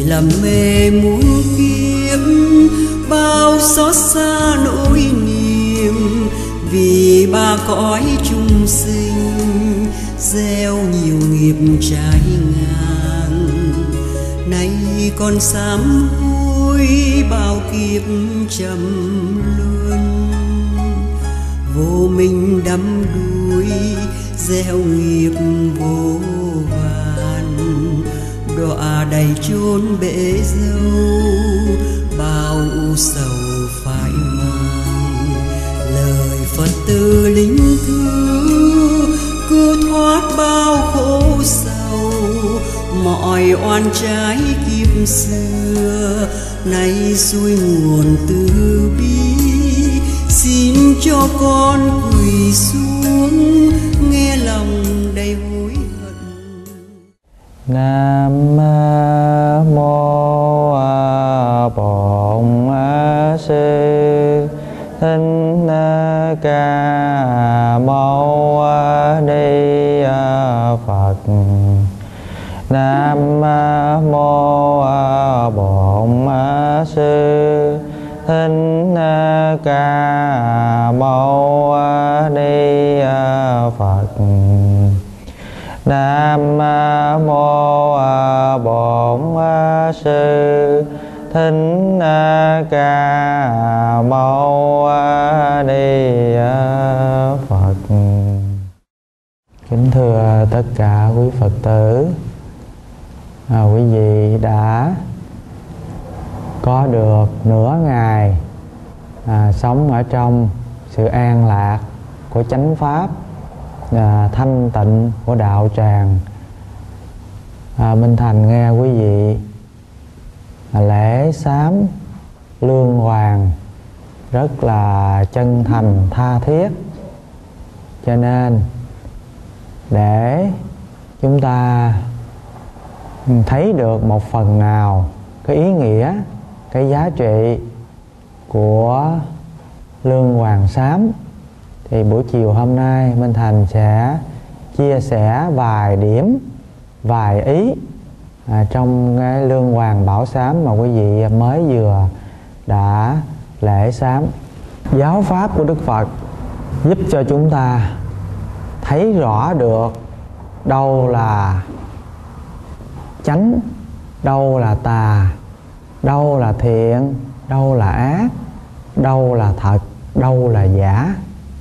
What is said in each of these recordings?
lầm mê muôn kiếp, bao xót xa nỗi niềm, vì ba cõi chung sinh gieo nhiều nghiệp trái ngang. Nay con sám hối bao kiếp trầm luân, vô minh đắm đuối gieo nghiệp vô vàn, đọa đầy chốn bể dâu bao u sầu phải mang. Lời Phật từ linh thư cứu thoát bao khổ sầu, mọi oan trái kiếp xưa nay xuôi nguồn từ bi. Xin cho con quỳ xuống nghe lòng đầy hối hận. Nam mô Bổn Sư Thích Ca Mâu Ni Phật. Nam mô Bổn Sư Thích Ca Mâu Ni Phật. Nam mô Bổn Sư Thích Ca Mâu Ni Phật. Kính thưa tất cả quý Phật tử, quý vị đã có được nửa ngày sống ở trong sự an lạc của chánh pháp, thanh tịnh của đạo tràng. Minh Thành nghe quý vị lễ sám lương hoàng rất là chân thành tha thiết, cho nên để chúng ta thấy được một phần nào cái ý nghĩa, cái giá trị của lương hoàng sám, thì buổi chiều hôm nay Minh Thành sẽ chia sẻ vài điểm, vài ý trong cái lương hoàng bảo sám mà quý vị mới vừa đã lễ sám. Giáo pháp của Đức Phật giúp cho chúng ta thấy rõ được đâu là chánh, đâu là tà, đâu là thiện, đâu là ác, đâu là thật, đâu là giả.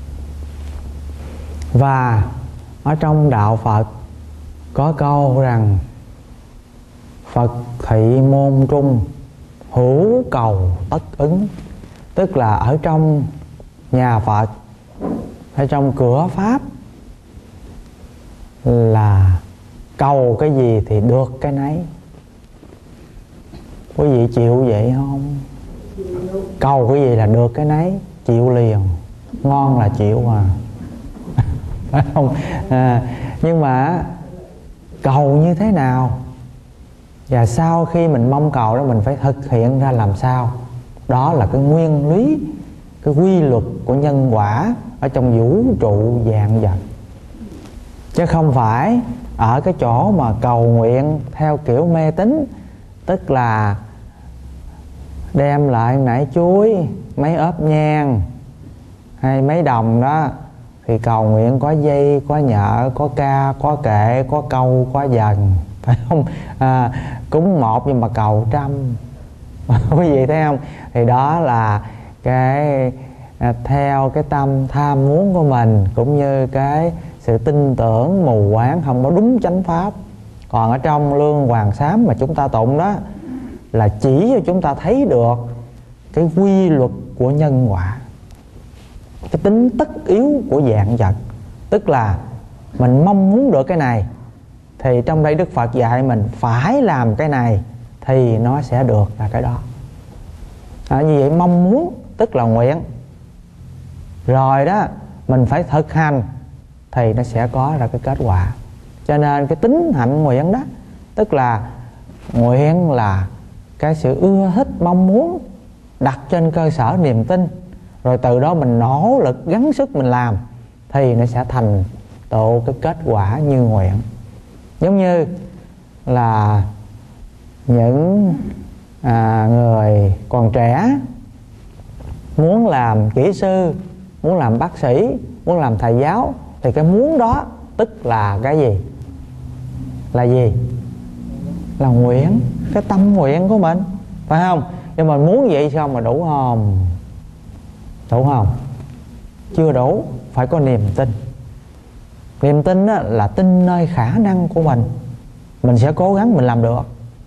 Và ở trong đạo Phật có câu rằng Phật thị môn trung, hữu cầu tất ứng. Tức là ở trong nhà Phật, ở trong cửa Pháp là cầu cái gì thì được cái nấy. Quý vị chịu vậy không? Cầu cái gì là được cái nấy, chịu liền. Ngon là chịu à. Phải không? Nhưng mà cầu như thế nào? Và sau khi mình mong cầu đó, mình phải thực hiện ra làm sao? Đó là cái nguyên lý, cái quy luật của nhân quả ở trong vũ trụ vạn vật. Chứ không phải ở cái chỗ mà cầu nguyện theo kiểu mê tín, tức là đem lại nải chuối, mấy ốp nhang hay mấy đồng đó, thì cầu nguyện có dây, có nhợ, có ca, có kệ, có câu, có dần, phải không? Cúng một nhưng mà cầu trăm. Quý vị thấy không? Thì đó là cái theo cái tâm tham muốn của mình, cũng như cái sự tin tưởng mù quáng không có đúng chánh pháp. Còn ở trong lương hoàng sám mà chúng ta tụng đó là chỉ cho chúng ta thấy được cái quy luật của nhân quả, cái tính tất yếu của vạn vật. Tức là mình mong muốn được cái này thì trong đây Đức Phật dạy mình phải làm cái này thì nó sẽ được là cái đó. Như vậy mong muốn tức là nguyện, rồi đó mình phải thực hành thì nó sẽ có ra cái kết quả. Cho nên cái tính hạnh nguyện đó, tức là nguyện là cái sự ưa thích mong muốn đặt trên cơ sở niềm tin, rồi từ đó mình nỗ lực gắng sức mình làm thì nó sẽ thành tựu cái kết quả như nguyện. Giống như là những người còn trẻ muốn làm kỹ sư, muốn làm bác sĩ, muốn làm thầy giáo, thì cái muốn đó tức là cái gì? Là gì? Là nguyện, cái tâm nguyện của mình, phải không? Nhưng mà muốn vậy sao mà đủ không? Đủ không? Chưa đủ, phải có niềm tin. Niềm tin là tin nơi khả năng của mình sẽ cố gắng mình làm được.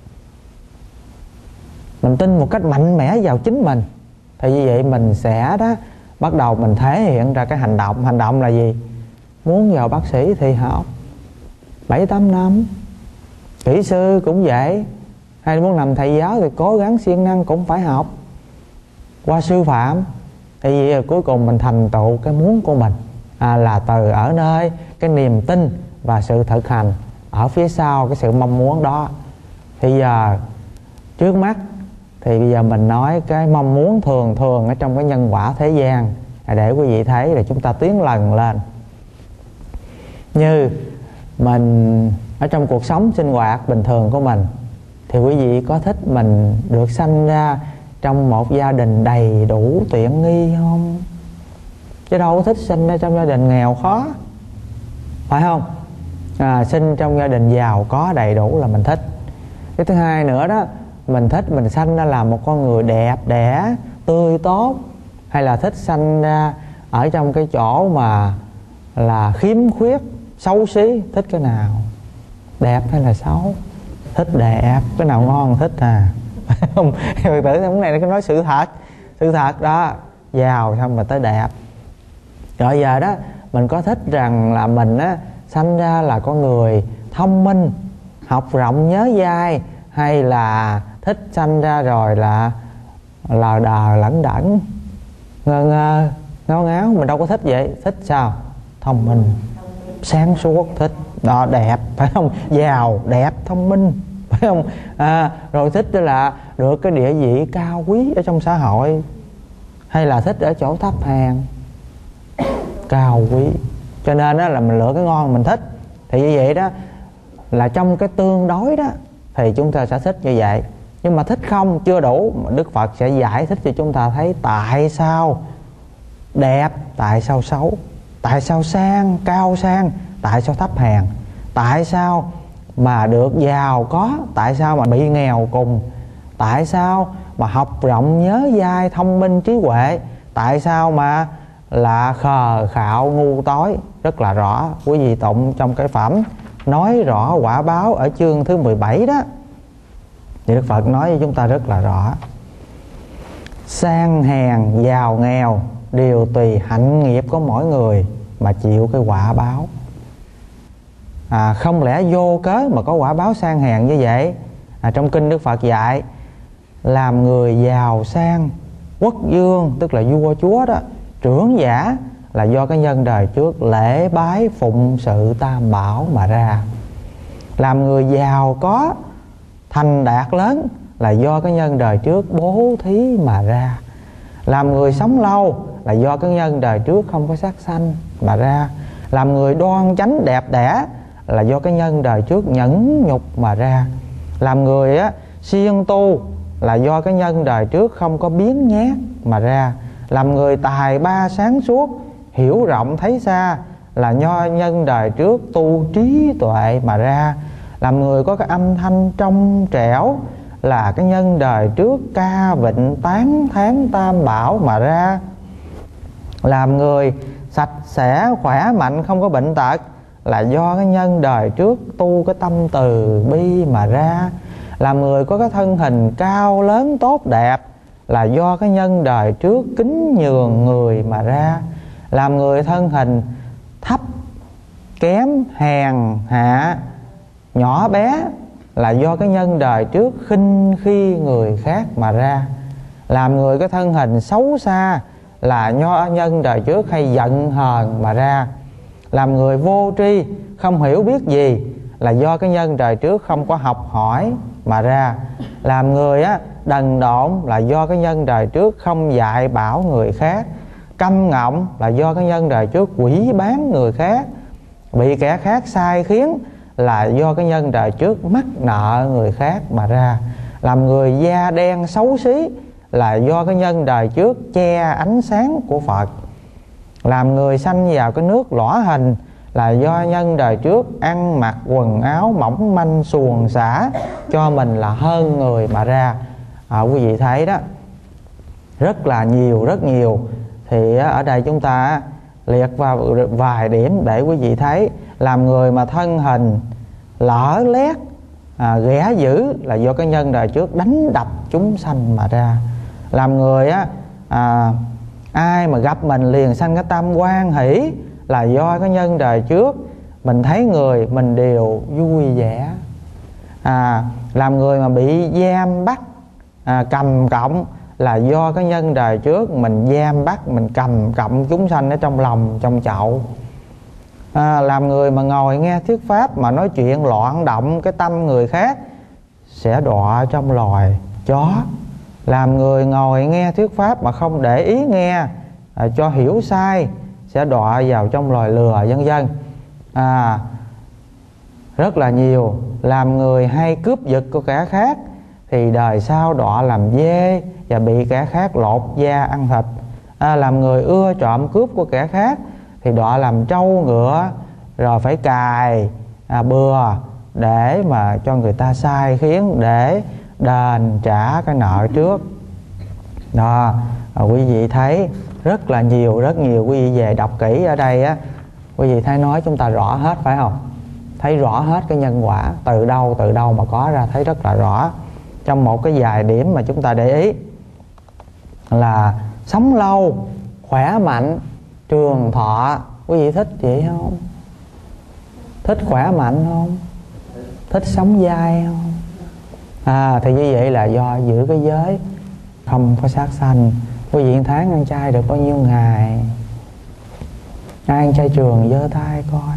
Mình tin một cách mạnh mẽ vào chính mình, thì như vậy mình sẽ bắt đầu mình thể hiện ra cái hành động. Hành động là gì? Muốn vào bác sĩ thì học 7-8 năm, kỹ sư cũng vậy, hay muốn làm thầy giáo thì cố gắng siêng năng cũng phải học qua sư phạm. Thì vậy là cuối cùng mình thành tựu cái muốn của mình, là từ ở nơi cái niềm tin và sự thực hành ở phía sau cái sự mong muốn đó. Thì giờ trước mắt thì bây giờ mình nói cái mong muốn thường ở trong cái nhân quả thế gian, để quý vị thấy là chúng ta tiến lần lên. Như mình ở trong cuộc sống sinh hoạt bình thường của mình, thì quý vị có thích mình được sanh ra trong một gia đình đầy đủ tiện nghi không? Chứ đâu có thích sinh ra trong gia đình nghèo khó, phải không? Sinh trong gia đình giàu có đầy đủ là mình thích. Cái thứ hai nữa đó, mình thích mình sanh ra là một con người đẹp đẽ, tươi tốt, hay là thích sanh ra ở trong cái chỗ mà là khiếm khuyết, xấu xí? Thích cái nào? Đẹp hay là xấu? Thích đẹp. Cái nào ngon thích phải không? Phật tử hôm nay nó nói sự thật đó, giàu xong mà tới đẹp. Rồi giờ đó mình có thích rằng là mình sanh ra là con người thông minh, học rộng nhớ dai, hay là thích sanh ra rồi là lờ đờ lẫn đẫn, ngơ ngáo ngáo? Mình đâu có thích vậy. Thích sao? Thông minh, sáng suốt, thích đó, đẹp, phải không? Giàu, đẹp, thông minh, phải không? Rồi thích đó là được cái địa vị cao quý ở trong xã hội, hay là thích ở chỗ thấp hèn, cao quý? Cho nên đó là mình lựa cái ngon mình thích. Thì như vậy đó là trong cái tương đối đó thì chúng ta sẽ thích như vậy. Nhưng mà thích không chưa đủ, Đức Phật sẽ giải thích cho chúng ta thấy tại sao đẹp, tại sao xấu, tại sao sang, cao sang, tại sao thấp hèn, tại sao mà được giàu có, tại sao mà bị nghèo cùng, tại sao mà học rộng nhớ dai, thông minh trí huệ, tại sao mà là khờ khạo ngu tối. Rất là rõ. Quý vị tụng trong cái phẩm nói rõ quả báo ở chương thứ 17 đó, thì Đức Phật nói với chúng ta rất là rõ. Sang hèn, giàu nghèo đều tùy hạnh nghiệp của mỗi người mà chịu cái quả báo. Không lẽ vô cớ mà có quả báo sang hèn như vậy? Trong kinh Đức Phật dạy làm người giàu sang, quốc vương tức là vua chúa đó, trưởng giả là do cái nhân đời trước lễ bái phụng sự tam bảo mà ra. Làm người giàu có, thành đạt lớn là do cái nhân đời trước bố thí mà ra. Làm người sống lâu là do cái nhân đời trước không có sát sanh mà ra. Làm người đoan chánh đẹp đẽ là do cái nhân đời trước nhẫn nhục mà ra. Làm người siêng tu là do cái nhân đời trước không có biếng nhác mà ra. Làm người tài ba sáng suốt, hiểu rộng thấy xa là do nhân đời trước tu trí tuệ mà ra. Làm người có cái âm thanh trong trẻo là cái nhân đời trước ca vịnh tán thán tam bảo mà ra. Làm người sạch sẽ khỏe mạnh không có bệnh tật là do cái nhân đời trước tu cái tâm từ bi mà ra. Làm người có cái thân hình cao lớn tốt đẹp là do cái nhân đời trước kính nhường người mà ra. Làm người thân hình thấp kém hèn hạ nhỏ bé là do cái nhân đời trước khinh khi người khác mà ra. Làm người cái thân hình xấu xa là do nhân đời trước hay giận hờn mà ra. Làm người vô tri không hiểu biết gì là do cái nhân đời trước không có học hỏi mà ra. Làm người đần độn là do cái nhân đời trước không dạy bảo người khác. Câm ngọng là do cái nhân đời trước quỷ bán người khác. Bị kẻ khác sai khiến là do cái nhân đời trước mắc nợ người khác mà ra. Làm người da đen xấu xí là do cái nhân đời trước che ánh sáng của Phật. Làm người sanh vào cái nước lõa hình là do nhân đời trước ăn mặc quần áo mỏng manh xuồng xả cho mình là hơn người mà ra. Quý vị thấy đó, rất là nhiều, rất nhiều. Thì ở đây chúng ta liệt vào vài điểm để quý vị thấy. Làm người mà thân hình lở lét, ghẻ dữ là do cái nhân đời trước đánh đập chúng sanh mà ra. Làm người ai mà gặp mình liền sanh cái tâm hoan hỷ là do cái nhân đời trước mình thấy người mình đều vui vẻ. Làm người mà bị giam bắt, cầm cọng là do cái nhân đời trước mình giam bắt, mình cầm cọng chúng sanh ở trong lòng, trong chậu. Làm người mà ngồi nghe thuyết pháp mà nói chuyện loạn động cái tâm người khác sẽ đọa trong loài chó. Làm người ngồi nghe thuyết pháp mà không để ý nghe, cho hiểu sai sẽ đọa vào trong loài lừa, vân vân. Rất là nhiều. Làm người hay cướp giật của kẻ khác thì đời sau đọa làm dê và bị kẻ khác lột da ăn thịt. Làm người ưa trộm cướp của kẻ khác thì đọa làm trâu ngựa, rồi phải cài bừa để mà cho người ta sai khiến để đền trả cái nợ trước. Đó, quý vị thấy rất là nhiều, rất nhiều. Quý vị về đọc kỹ ở đây á, quý vị thấy nói chúng ta rõ hết phải không? Thấy rõ hết cái nhân quả từ đâu mà có ra, thấy rất là rõ. Trong một cái vài điểm mà chúng ta để ý là sống lâu, khỏe mạnh, trường thọ. Quý vị thích vậy không? Thích khỏe mạnh không? Thích sống dai không? Thì như vậy là do giữ cái giới không có sát sanh. Quý vị tháng ăn chay được bao nhiêu ngày? Ai ăn chay trường giơ tay coi.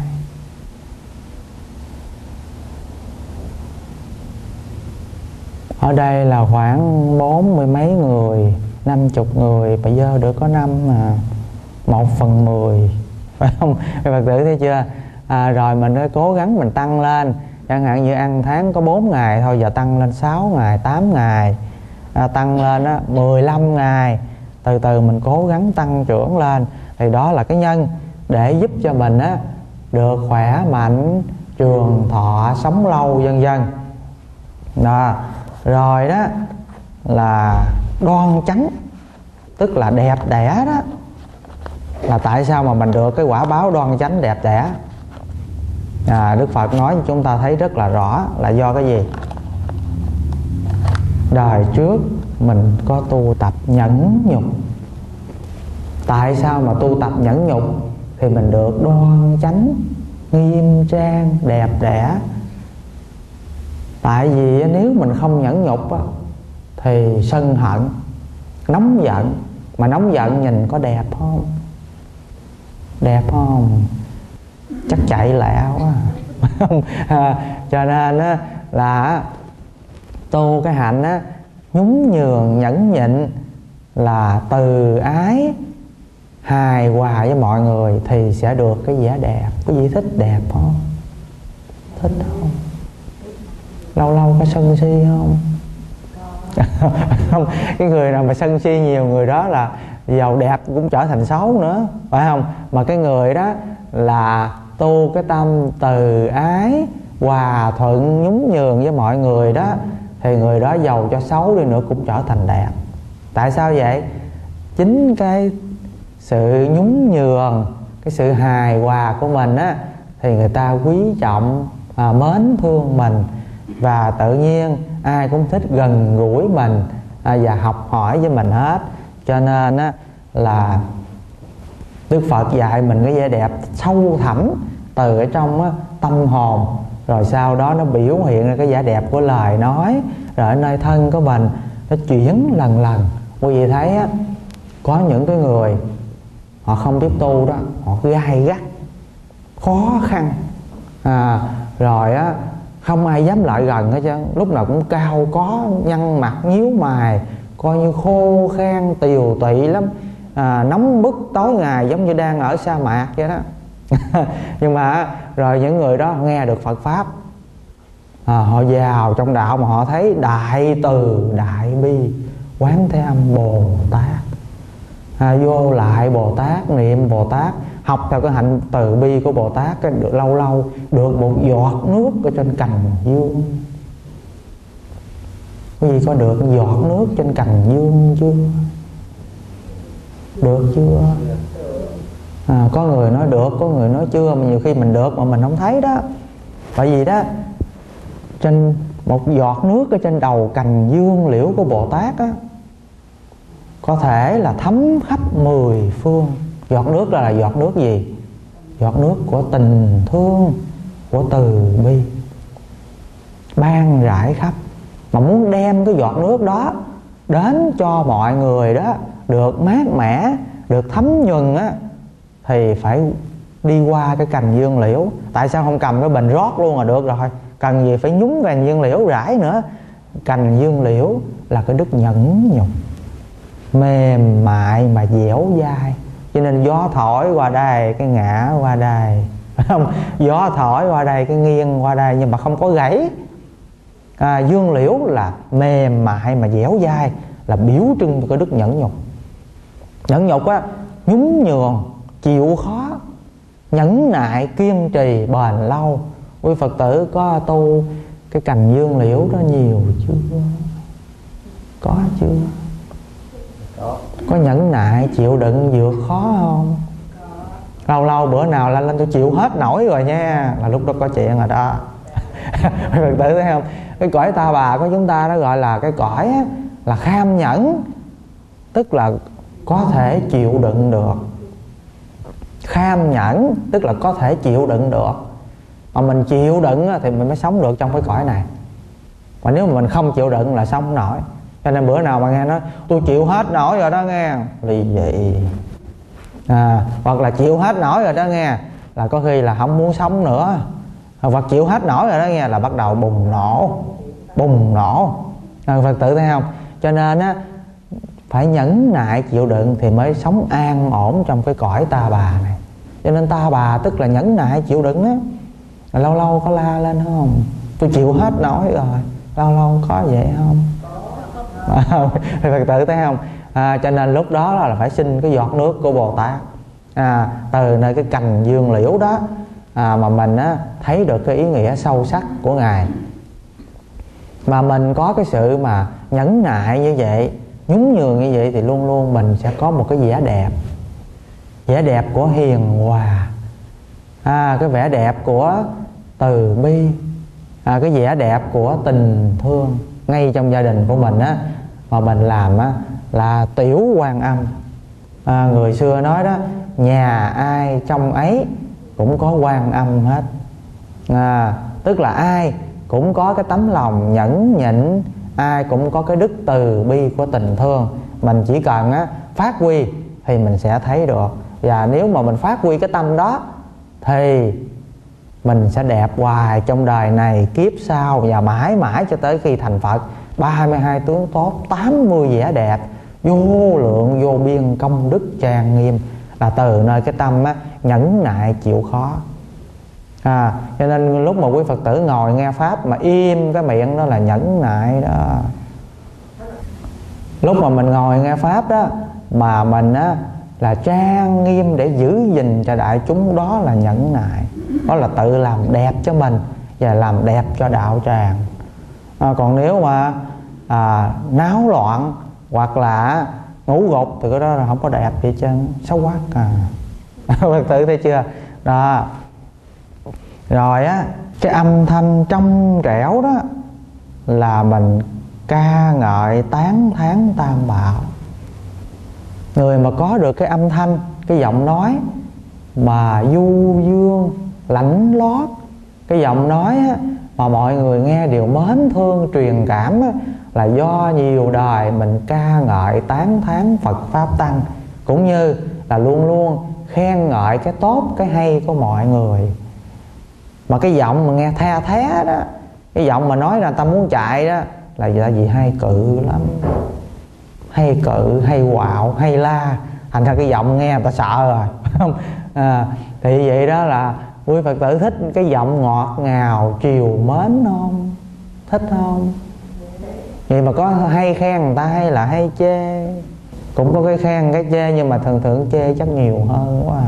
Ở đây là khoảng 40 mấy người, 50 người, bây giờ được có 5 mà 1/10, phải không? Các Phật tử thấy chưa? Rồi mình phải cố gắng mình tăng lên. Chẳng hạn như ăn tháng có 4 ngày thôi, giờ tăng lên 6 ngày, 8 ngày, tăng lên 15 ngày. Từ từ mình cố gắng tăng trưởng lên. Thì đó là cái nhân để giúp cho mình được khỏe mạnh, trường thọ, sống lâu, vân vân. Đó. Rồi đó là đoan chánh, tức là đẹp đẽ đó. Là tại sao mà mình được cái quả báo đoan chánh đẹp đẽ? Đức Phật nói cho chúng ta thấy rất là rõ là do cái gì? Đời trước mình có tu tập nhẫn nhục. Tại sao mà tu tập nhẫn nhục thì mình được đoan chánh, nghiêm trang, đẹp đẽ? Tại vì nếu mình không nhẫn nhục thì sân hận, nóng giận. Mà nóng giận nhìn có đẹp không? Đẹp không? Chắc chạy lẹ quá. Cho nên là tu cái hạnh nhún nhường, nhẫn nhịn, là từ ái, hài hòa với mọi người thì sẽ được cái vẻ đẹp. Quý vị thích đẹp không? Thích không? Lâu lâu có sân si không? Không, cái người nào mà sân si nhiều, người đó là giàu đẹp cũng trở thành xấu nữa, phải không? Mà cái người đó là tu cái tâm từ ái, hòa thuận, nhún nhường với mọi người đó, thì người đó giàu cho xấu đi nữa cũng trở thành đẹp. Tại sao vậy? Chính cái sự nhún nhường, cái sự hài hòa của mình thì người ta quý trọng, mến thương mình, và tự nhiên ai cũng thích gần gũi mình và học hỏi với mình hết. Cho nên là Đức Phật dạy mình cái vẻ đẹp sâu thẳm từ ở trong tâm hồn, rồi sau đó nó biểu hiện ra cái vẻ đẹp của lời nói, rồi ở nơi thân của mình nó chuyển lần lần. Quý vị thấy có những cái người họ không biết tu đó, họ gai gắt, khó khăn, rồi không ai dám lại gần hết trơn, lúc nào cũng cao có, nhăn mặt nhíu mày, coi như khô khan tiều tụy lắm, nóng bức tối ngày giống như đang ở sa mạc vậy đó. Nhưng mà rồi những người đó nghe được Phật Pháp, họ vào trong đạo mà họ thấy đại từ đại bi Quán Thế Âm Bồ Tát, vô lại Bồ Tát, niệm Bồ Tát, học theo cái hạnh từ bi của Bồ Tát, cái được lâu lâu được một giọt nước ở trên cành dương. Quý vị có được giọt nước trên cành dương chưa? Được chưa? Có người nói được, có người nói chưa, mà nhiều khi mình được mà mình không thấy đó. Tại vì đó, trên một giọt nước ở trên đầu cành dương liễu của Bồ Tát á, có thể là thấm khắp 10 phương. Giọt nước là giọt nước gì? Giọt nước của tình thương, của từ bi, ban rải khắp. Mà muốn đem cái giọt nước đó đến cho mọi người đó được mát mẻ, được thấm nhuần á, thì phải đi qua cái cành dương liễu. Tại sao không cầm cái bình rót luôn là được rồi? Cần gì phải nhúng cành dương liễu rải nữa? Cành dương liễu là cái đức nhẫn nhục, mềm mại mà dẻo dai. Cho nên gió thổi qua đây cái ngã qua đây, phải không? Gió thổi qua đây cái nghiêng qua đây, nhưng mà không có gãy. Dương liễu là mềm mại mà dẻo dai, là biểu trưng của đức nhẫn nhục. Nhẫn nhục á, nhún nhường, chịu khó, nhẫn nại, kiên trì, bền lâu. Quý Phật tử có tu cái cành dương liễu đó nhiều chưa? Có chưa? Có nhẫn nại, chịu đựng, vượt khó không? Lâu lâu bữa nào lên tôi chịu hết nổi rồi nha, là lúc đó có chuyện rồi đó. Phật tử thấy không? Cái cõi ta bà của chúng ta nó gọi là cái cõi á, là kham nhẫn, tức là có thể chịu đựng được. Kham nhẫn tức là có thể chịu đựng được. Mà mình chịu đựng á, thì mình mới sống được trong cái cõi này. Mà nếu mà mình không chịu đựng là sống không nổi. Cho nên bữa nào mà nghe nói tôi chịu hết nổi rồi đó nghe, vì vậy hoặc là chịu hết nổi rồi đó nghe, là có khi là không muốn sống nữa. Hoặc chịu hết nổi rồi đó nghe, là bắt đầu bùng nổ. Phật tử thấy không? Cho nên á, phải nhẫn nại chịu đựng thì mới sống an ổn trong cái cõi ta bà này. Cho nên ta bà tức là nhẫn nại chịu đựng á. Lâu lâu có la lên không? Tôi chịu hết nổi rồi. Lâu lâu có vậy không? Phật tử thấy không? Cho nên lúc đó là phải xin cái giọt nước của Bồ Tát, từ nơi cái cành dương liễu đó, mà mình á, thấy được cái ý nghĩa sâu sắc của Ngài. Mà mình có cái sự mà nhẫn nại như vậy, nhún nhường như vậy, thì luôn luôn mình sẽ có một cái vẻ đẹp. Vẻ đẹp của hiền hòa, cái vẻ đẹp của từ bi, cái vẻ đẹp của tình thương. Ngay trong gia đình của mình á, mà mình làm á, là tiểu Quan Âm. Người xưa nói đó, nhà ai trong ấy cũng có Quan Âm hết. Tức là ai cũng có cái tấm lòng nhẫn nhịn, ai cũng có cái đức từ bi của tình thương. Mình chỉ cần á, phát huy thì mình sẽ thấy được. Và nếu mà mình phát huy cái tâm đó thì mình sẽ đẹp hoài trong đời này, kiếp sau, và mãi mãi cho tới khi thành Phật. 32 tướng tốt, 80 vẻ đẹp, vô lượng vô biên công đức trang nghiêm, là từ nơi cái tâm á, nhẫn nại chịu khó. Cho nên lúc mà quý Phật tử ngồi nghe Pháp mà im cái miệng đó là nhẫn nại đó. Lúc mà mình ngồi nghe Pháp đó mà mình á, là trang nghiêm để giữ gìn cho đại chúng, đó là nhẫn nại. Đó là tự làm đẹp cho mình và làm đẹp cho đạo tràng. Còn nếu mà náo loạn hoặc là ngủ gục thì cái đó là không có đẹp gì chân, xấu quá. Phật tử thấy chưa? Đó. Rồi á, cái âm thanh trong trẻo đó là mình ca ngợi tán thán Tam Bảo. Người mà có được cái âm thanh, cái giọng nói mà du dương, lãnh lót, cái giọng nói á, mà mọi người nghe đều mến thương, truyền cảm á, là do nhiều đời mình ca ngợi tán thán Phật Pháp Tăng, cũng như là luôn luôn khen ngợi cái tốt, cái hay của mọi người. Mà cái giọng mà nghe the thé đó, cái giọng mà nói là ta muốn chạy đó, là vì hay cự lắm, hay cự, hay quạo, hay la, thành ra cái giọng nghe người ta sợ rồi, không? Thì vậy đó là quý Phật tử thích cái giọng ngọt ngào chiều mến không? Thích không? Vậy mà có hay khen người ta hay là hay chê? Cũng có cái khen cái chê, nhưng mà thường chê chắc nhiều hơn quá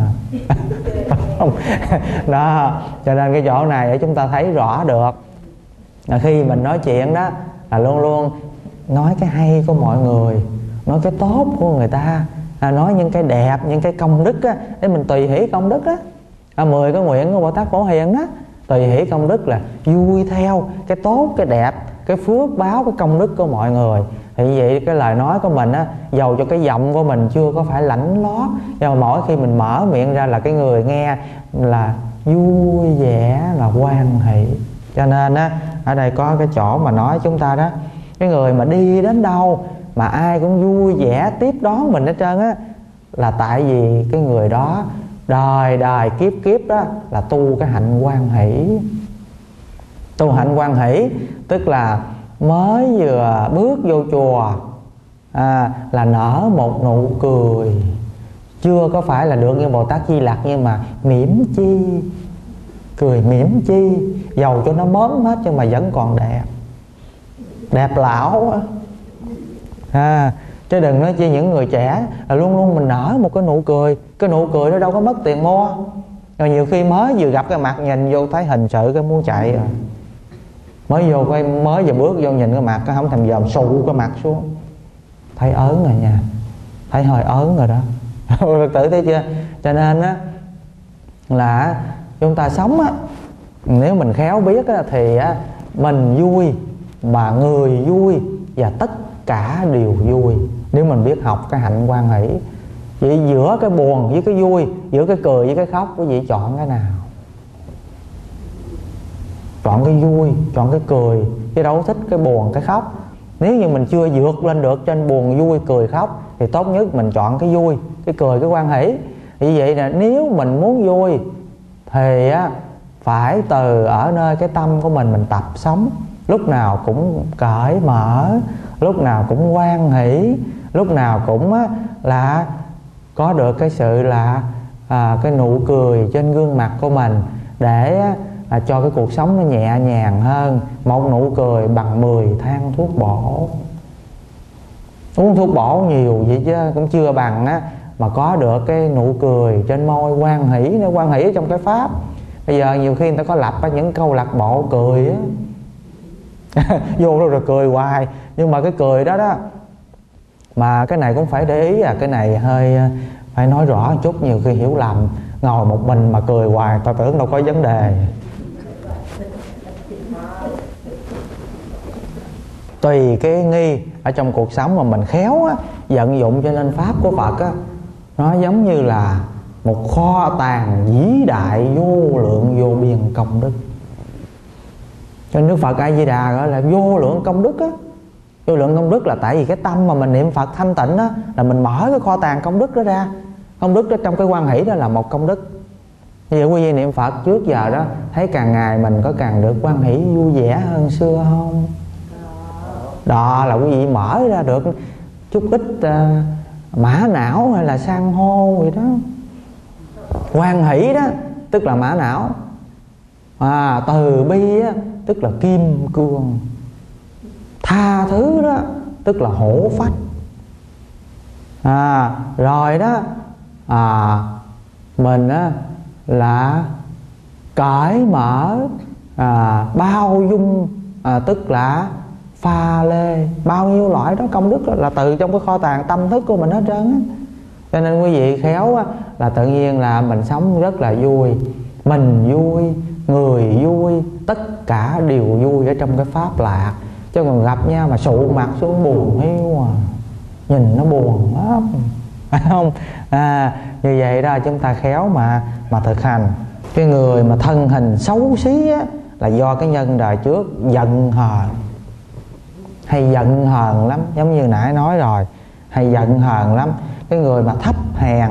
đó, cho nên cái chỗ này để chúng ta thấy rõ được là khi mình nói chuyện đó là luôn luôn nói cái hay của mọi người, nói cái tốt của người ta, nói những cái đẹp, những cái công đức á, để mình tùy hỷ công đức á. 10 cái nguyện của Bồ Tát Phổ Hiền đó, tùy hỷ công đức là vui theo cái tốt, cái đẹp, cái phước báo, cái công đức của mọi người. Thì vậy cái lời nói của mình á, dầu cho cái giọng của mình chưa có phải lãnh lót, nhưng mà mỗi khi mình mở miệng ra là cái người nghe là vui vẻ, là hoan hỷ. Cho nên á, ở đây có cái chỗ mà nói chúng ta đó, cái người mà đi đến đâu mà ai cũng vui vẻ tiếp đón mình hết trơn á, là tại vì cái người đó đời đời kiếp kiếp đó là tu cái hạnh hoan hỷ. Tu hạnh hoan hỷ tức là mới vừa bước vô chùa là nở một nụ cười, chưa có phải là được như Bồ Tát Di Lặc, nhưng mà mỉm chi, cười mỉm chi, dầu cho nó mớm hết nhưng mà vẫn còn đẹp, đẹp lão chứ đừng nói chi những người trẻ là luôn luôn mình nở một cái nụ cười. Cái nụ cười đó đâu có mất tiền mua. Rồi nhiều khi mới vừa gặp cái mặt nhìn vô thấy hình sự cái muốn chạy rồi, mới vừa bước vô nhìn cái mặt cái không thèm dòm sụ cái mặt xuống, thấy ớn rồi nha, thấy hơi ớn rồi đó Phật tử thấy chưa? Cho nên á là chúng ta sống á, nếu mình khéo biết á, thì á, mình vui mà người vui và tất cả đều vui. Nếu mình biết học cái hạnh hoan hỷ, vậy giữa cái buồn với cái vui, giữa cái cười với cái khóc, quý vị chọn cái nào? Chọn cái vui, chọn cái cười, chứ đâu thích cái buồn cái khóc. Nếu như mình chưa vượt lên được trên buồn vui cười khóc thì tốt nhất mình chọn cái vui, cái cười, cái hoan hỷ. Vì vậy là nếu mình muốn vui thì á, phải từ ở nơi cái tâm của mình tập sống, lúc nào cũng cởi mở, lúc nào cũng hoan hỷ, lúc nào cũng á, là có được cái sự là cái nụ cười trên gương mặt của mình, để cho cái cuộc sống nó nhẹ nhàng hơn. Một nụ cười bằng 10 thang thuốc bổ. Uống thuốc bổ nhiều vậy chứ cũng chưa bằng á, mà có được cái nụ cười trên môi hoan hỷ. Nó hoan hỷ trong cái pháp. Bây giờ nhiều khi người ta có lập những câu lạc bộ cười á vô rồi cười hoài, nhưng mà cái cười đó đó, mà cái này cũng phải để ý, cái này hơi phải nói rõ một chút, nhiều khi hiểu lầm. Ngồi một mình mà cười hoài, ta tưởng đâu có vấn đề. Tùy cái nghi ở trong cuộc sống mà mình khéo á, vận dụng cho nên pháp của Phật á, nó giống như là một kho tàng vĩ đại vô lượng vô biên công đức. Cho nên Đức Phật A Di Đà gọi là vô lượng công đức á. Vô lượng công đức là tại vì cái tâm mà mình niệm Phật thanh tịnh á, là mình mở cái kho tàng công đức đó ra. Công đức đó trong cái hoan hỷ đó là một công đức. Như vậy quý vị niệm Phật trước giờ đó, thấy càng ngày mình có càng được hoan hỷ vui vẻ hơn xưa không? Đó là quý vị mở ra được chút ít mã não hay là san hô vậy đó. Hoan hỷ đó tức là mã não, từ bi á, tức là kim cương, tha thứ đó tức là hổ phách. Rồi đó mình á là cởi mở, bao dung, tức là pha lê. Bao nhiêu loại đó công đức đó là từ trong cái kho tàng tâm thức của mình hết trơn á. Cho nên quý vị khéo á, là tự nhiên là mình sống rất là vui. Mình vui, người vui, tất cả đều vui ở trong cái pháp lạc. Chứ còn gặp nhau mà sụ mặt xuống buồn hiu nhìn nó buồn lắm, phải không? Như vậy đó chúng ta khéo mà thực hành. Cái người mà thân hình xấu xí á, là do cái nhân đời trước giận hờn, hay giận hờn lắm, giống như nãy nói rồi, hay giận hờn lắm. Cái người mà thấp hèn,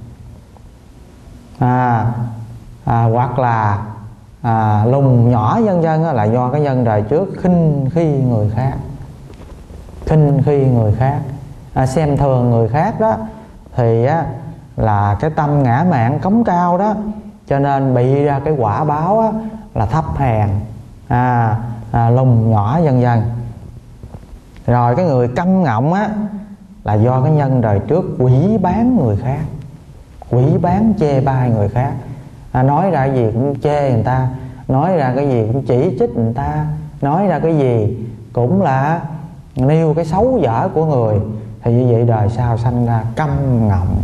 hoặc là lùn nhỏ vân vân là do cái nhân đời trước khinh khi người khác. Khinh khi người khác, xem thường người khác đó, thì là cái tâm ngã mạn cống cao đó, cho nên bị ra cái quả báo á, là thấp hèn, lùng nhỏ vân vân. Rồi cái người câm ngọng á, là do cái nhân đời trước quỷ bán người khác, quỷ bán chê bai người khác, nói ra cái gì cũng chê người ta, nói ra cái gì cũng chỉ trích người ta, nói ra cái gì cũng là nêu cái xấu dở của người. Thì như vậy đời sau sanh ra câm ngọng.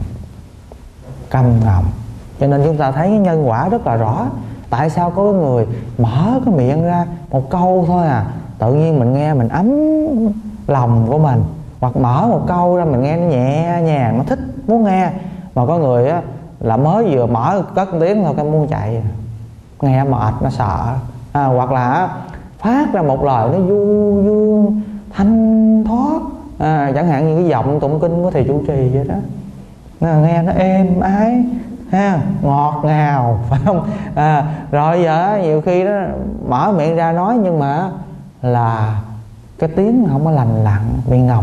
Cho nên chúng ta thấy cái nhân quả rất là rõ. Tại sao có người mở cái miệng ra một câu thôi tự nhiên mình nghe mình ấm lòng của mình, hoặc mở một câu ra mình nghe nó nhẹ nhàng, nó thích muốn nghe. Mà có người á, là mới vừa mở cất tiếng thôi cái muốn chạy, nghe mệt nó sợ. Hoặc là phát ra một lời nó du dương thanh thoát, chẳng hạn như cái giọng tụng kinh của thầy trụ trì vậy đó, nghe nó êm ái ngọt ngào, phải không? Rồi giờ nhiều khi nó mở miệng ra nói nhưng mà là cái tiếng không có lành lặn, bị ngọng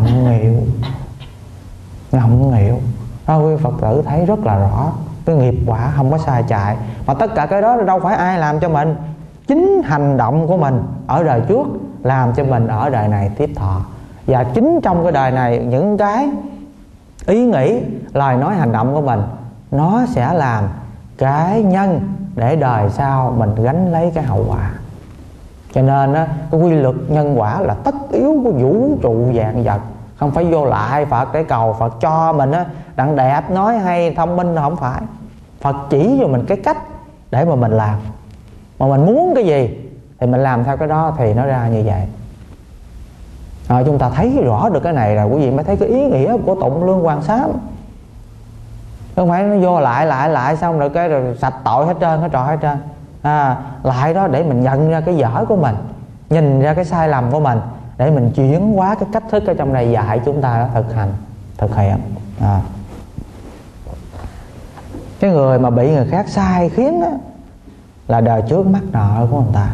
nghịu. Quý Phật tử thấy rất là rõ, cái nghiệp quả không có sai chạy. Mà tất cả cái đó đâu phải ai làm cho mình, chính hành động của mình ở đời trước làm cho mình ở đời này tiếp thọ. Và chính trong cái đời này, những cái ý nghĩ, lời nói, hành động của mình, nó sẽ làm cái nhân để đời sau mình gánh lấy cái hậu quả. Cho nên á, cái quy luật nhân quả là tất yếu của vũ trụ vạn vật. Không phải vô lại Phật để cầu Phật cho mình á đặng đẹp, nói hay, thông minh, không phải. Phật chỉ cho mình cái cách để mà mình làm. Mà mình muốn cái gì thì mình làm theo cái đó thì nó ra như vậy. Chúng ta thấy rõ được cái này là quý vị mới thấy cái ý nghĩa của tụng Lương Hoàng Sám. Không phải nó vô lại xong rồi cái rồi sạch tội hết trơn, hết trọi hết trơn. Lại đó để mình nhận ra cái dở của mình, nhìn ra cái sai lầm của mình, để mình chuyển hóa cái cách thức ở trong này dạy chúng ta đó, thực hiện. Cái người mà bị người khác sai khiến đó, là đời trước mắc nợ của người ta,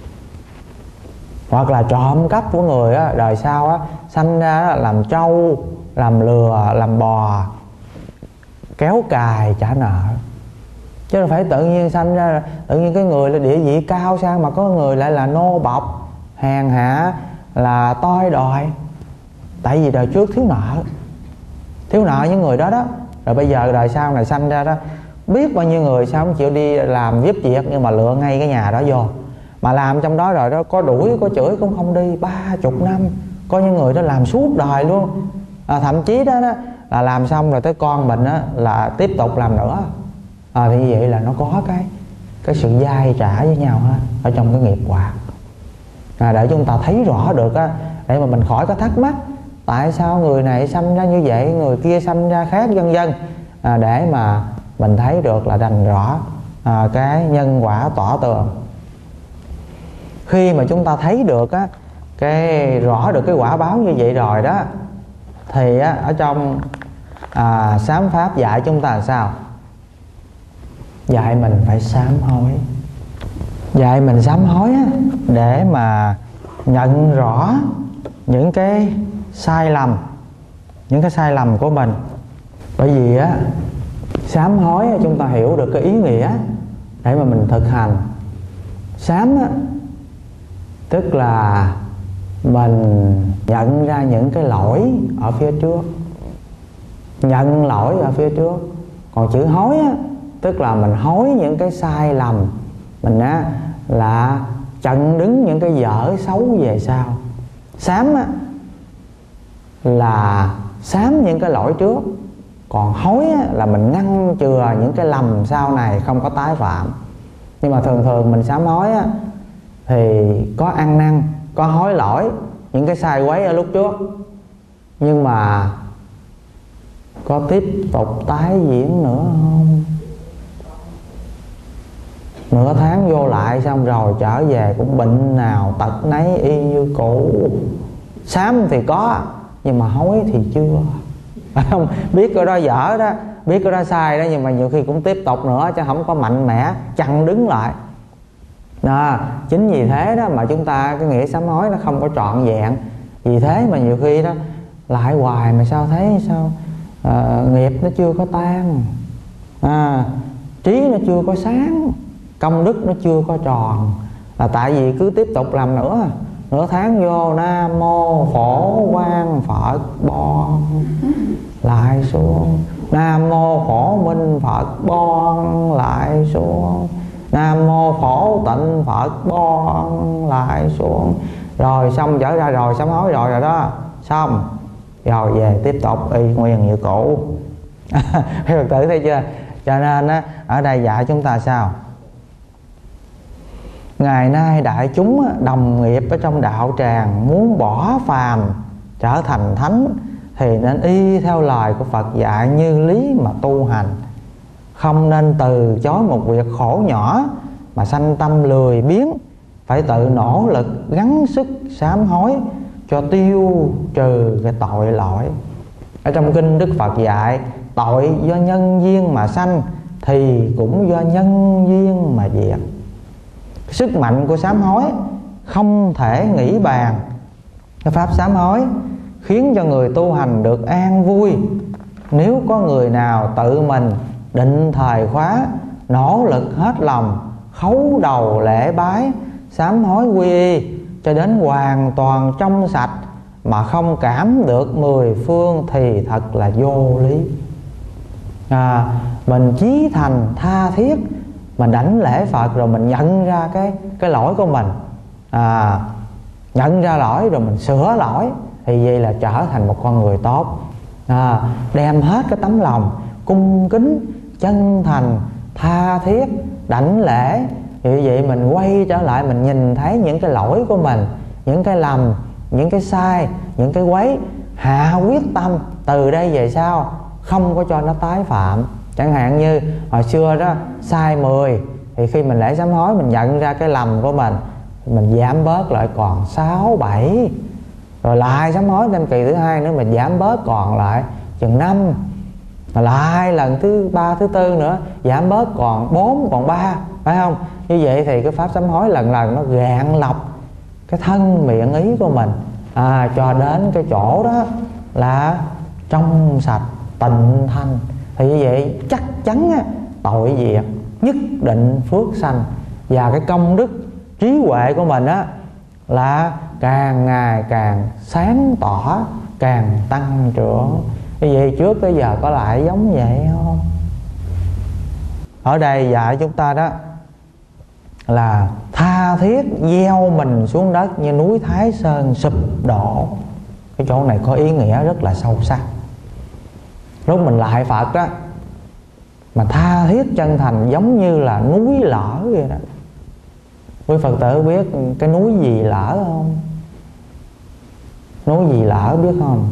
hoặc là trộm cắp của người á, đời sau á sanh ra đó, làm trâu, làm lừa, làm bò, kéo cài trả nợ. Chứ không phải tự nhiên sanh ra tự nhiên cái người là địa vị cao sang, mà có người lại là nô bộc hèn hạ, là toi đòi. Tại vì đời trước thiếu nợ những người đó đó. Rồi bây giờ đời sau này sanh ra đó, biết bao nhiêu người sao không chịu đi làm giúp việc, nhưng mà lựa ngay cái nhà đó vô. Mà làm trong đó rồi đó, có đuổi có chửi cũng không đi 30 năm. Có những người đó làm suốt đời luôn. Thậm chí đó là làm xong rồi tới con mình đó, là tiếp tục làm nữa. Thì như vậy là nó có cái sự dai trả với nhau ha, ở trong cái nghiệp quả. Để chúng ta thấy rõ được á, để mà mình khỏi có thắc mắc tại sao người này sanh ra như vậy, người kia sanh ra khác, vân vân. Để mà mình thấy được là rành rõ cái nhân quả tỏ tường. Khi mà chúng ta thấy được á, rõ được cái quả báo như vậy rồi đó, thì á, ở trong sám pháp dạy chúng ta làm sao? Dạy mình phải sám hối. Dạy mình sám hối á, để mà nhận rõ những cái sai lầm của mình. Bởi vì á, sám hối chúng ta hiểu được cái ý nghĩa để mà mình thực hành. Sám á, tức là mình nhận ra những cái lỗi ở phía trước, nhận lỗi ở phía trước. Còn chữ hối á, tức là mình hối những cái sai lầm, mình á là chặn đứng những cái dở xấu về sau. Sám á là sám những cái lỗi trước, còn hối á, là mình ngăn chừa những cái lầm sau này không có tái phạm. Nhưng mà thường mình sám hối á, thì có ăn năn, có hối lỗi những cái sai quấy ở lúc trước, nhưng mà có tiếp tục tái diễn nữa không? Nửa tháng vô lại xong rồi trở về cũng bệnh nào tật nấy y như cũ. Sám thì có, nhưng mà hối thì chưa. Không biết cái đó dở đó, biết cái đó sai đó, nhưng mà nhiều khi cũng tiếp tục nữa, chứ không có mạnh mẽ chặn đứng lại. Chính vì thế đó mà chúng ta cái nghĩa sám hối nó không có trọn vẹn. Vì thế mà nhiều khi đó lại hoài mà sao thấy sao nghiệp nó chưa có tan, trí nó chưa có sáng, công đức nó chưa có tròn, là tại vì cứ tiếp tục làm nữa. Nửa tháng vô Nam Mô Phổ Quang Phật Bon, lại xuống Nam Mô Phổ Minh Phật Bon, lại xuống Nam Mô Phổ Tịnh Phật Bon, lại xuống. Rồi xong trở ra rồi, sám hối rồi đó, xong rồi về tiếp tục y nguyên như cũ. Phật tử thấy chưa? Cho nên á, ở đây dạy chúng ta sao? Ngày nay đại chúng đồng nghiệp ở trong đạo tràng muốn bỏ phàm trở thành thánh thì nên y theo lời của Phật dạy như lý mà tu hành. Không nên từ chối một việc khổ nhỏ mà sanh tâm lười biếng, phải tự nỗ lực gắng sức sám hối cho tiêu trừ cái tội lỗi. Ở trong kinh Đức Phật dạy tội do nhân duyên mà sanh thì cũng do nhân duyên mà diệt. Sức mạnh của sám hối không thể nghĩ bàn. Cái pháp sám hối khiến cho người tu hành được an vui. Nếu có người nào tự mình định thời khóa, nỗ lực hết lòng, khấu đầu lễ bái, sám hối quy y cho đến hoàn toàn trong sạch mà không cảm được mười phương thì thật là vô lý. Mình chí thành tha thiết, mình đảnh lễ Phật rồi mình nhận ra cái lỗi của mình, nhận ra lỗi rồi mình sửa lỗi, thì vậy là trở thành một con người tốt. Đem hết cái tấm lòng cung kính, chân thành, tha thiết, đảnh lễ. Vì vậy mình quay trở lại, mình nhìn thấy những cái lỗi của mình, những cái lầm, những cái sai, những cái quấy, hạ quyết tâm từ đây về sau không có cho nó tái phạm. Chẳng hạn như hồi xưa đó sai 10, thì khi mình lễ sám hối mình nhận ra cái lầm của mình giảm bớt lại còn 6, 7. Rồi lại sám hối thêm kỳ thứ hai nữa mình giảm bớt còn lại chừng 5. Rồi lại lần thứ 3, thứ 4 nữa giảm bớt còn 4, còn 3, phải không? Như vậy thì cái pháp sám hối lần lần nó gạn lọc cái thân miệng ý của mình, cho đến cái chỗ đó là trong sạch tịnh thanh. Thì như vậy chắc chắn tội diệt, nhất định phước sanh. Và cái công đức trí huệ của mình là càng ngày càng sáng tỏ, càng tăng trưởng. Như vậy trước tới giờ có lại giống vậy không? Ở đây dạy chúng ta đó là tha thiết gieo mình xuống đất như núi Thái Sơn sụp đổ. Cái chỗ này có ý nghĩa rất là sâu sắc. Lúc mình lại Phật đó mà tha thiết chân thành giống như là núi lở vậy đó. Quý Phật tử biết cái núi gì lở không? Núi gì lở biết không?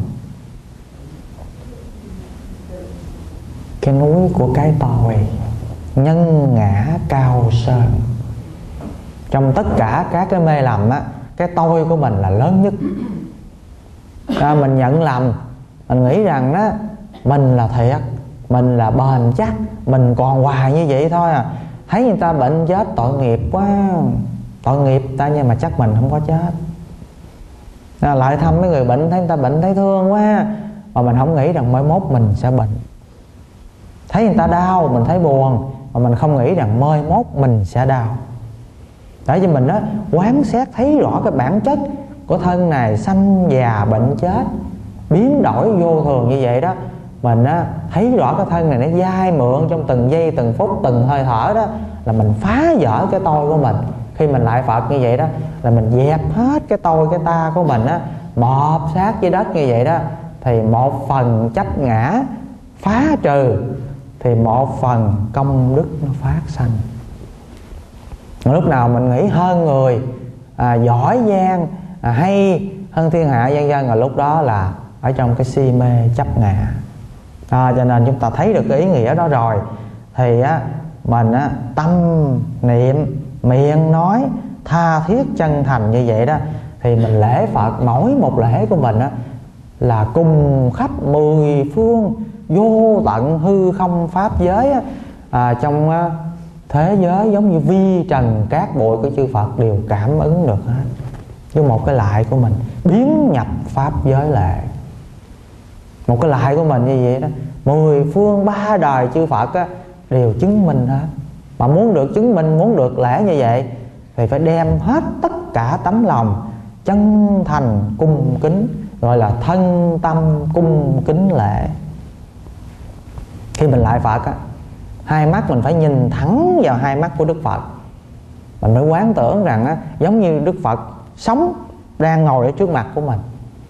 Cái núi của cái tôi, nhân ngã cao sơn. Trong tất cả các cái mê lầm cái tôi của mình là lớn nhất. Mình nhận lầm, mình nghĩ rằng đó mình là thiệt, mình là bền chắc, mình còn hoài như vậy thôi Thấy người ta bệnh chết tội nghiệp quá, tội nghiệp ta, nhưng mà chắc mình không có chết. Lại thăm mấy người bệnh, thấy người ta bệnh thấy thương quá, mà mình không nghĩ rằng mai mốt mình sẽ bệnh. Thấy người ta đau mình thấy buồn, mà mình không nghĩ rằng mai mốt mình sẽ đau. Để cho mình quán xét thấy rõ cái bản chất của thân này, sanh già bệnh chết, biến đổi vô thường như vậy đó. Mình thấy rõ cái thân này nó dai mượn trong từng giây, từng phút, từng hơi thở đó, là mình phá vỡ cái tôi của mình. Khi mình lại Phật như vậy đó, là mình dẹp hết cái tôi, cái ta của mình mọp sát với đất như vậy đó. Thì một phần chấp ngã phá trừ, thì một phần công đức nó phát sanh. Lúc nào mình nghĩ hơn người, giỏi giang, hay hơn thiên hạ vân vân, rồi lúc đó là ở trong cái si mê chấp ngã. Cho nên chúng ta thấy được cái ý nghĩa đó rồi, thì mình tâm niệm, miệng nói tha thiết chân thành như vậy đó, thì mình lễ Phật, mỗi một lễ của mình là cùng khắp 10 phương vô tận hư không pháp giới trong thế giới, giống như vi trần cát bụi của chư Phật đều cảm ứng được hết. Với một cái lại của mình biến nhập pháp giới lệ. Một cái lại của mình như vậy đó, 10 phương 3 đời chư Phật á, đều chứng minh hết. Mà muốn được chứng minh, muốn được lễ như vậy thì phải đem hết tất cả tấm lòng chân thành cung kính, gọi là thân tâm cung kính lễ. Khi mình lại Phật á, hai mắt mình phải nhìn thẳng vào hai mắt của Đức Phật. Mình phải quán tưởng rằng á, giống như Đức Phật sống đang ngồi ở trước mặt của mình,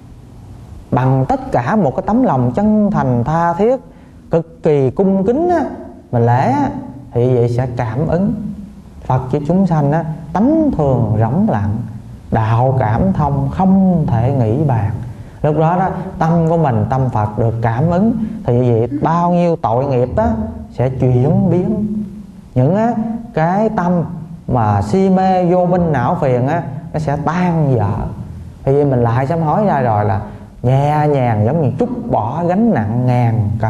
bằng tất cả một cái tấm lòng chân thành tha thiết, cực kỳ cung kính á, mình lễ á, thì vậy sẽ cảm ứng. Phật với chúng sanh á, tánh thường rỗng lặng, đạo cảm thông không thể nghĩ bàn. Lúc đó đó, tâm của mình, tâm Phật được cảm ứng, thì vậy bao nhiêu tội nghiệp á sẽ chuyển biến. Những á, cái tâm mà si mê vô minh não phiền á, nó sẽ tan vỡ. Thì vậy mình lại sám hối ra rồi là nhẹ nhàng, giống như trút bỏ gánh nặng ngàn cân.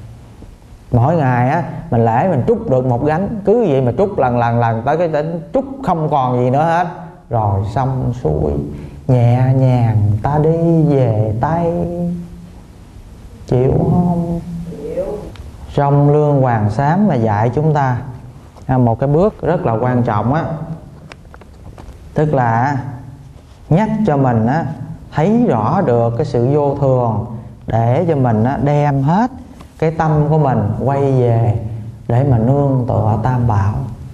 Mỗi ngày á, mình lễ mình trút được một gánh, cứ vậy mà trút lần tới cái đến trút không còn gì nữa hết, rồi xong xuôi, nhẹ nhàng ta đi về Tây. Chịu không? Trong Lương Hoàng Sám mà dạy chúng ta một cái bước rất là quan trọng á, tức là nhắc cho mình á, thấy rõ được cái sự vô thường, để cho mình á, đem hết cái tâm của mình quay về để mà nương tựa Tam Bảo.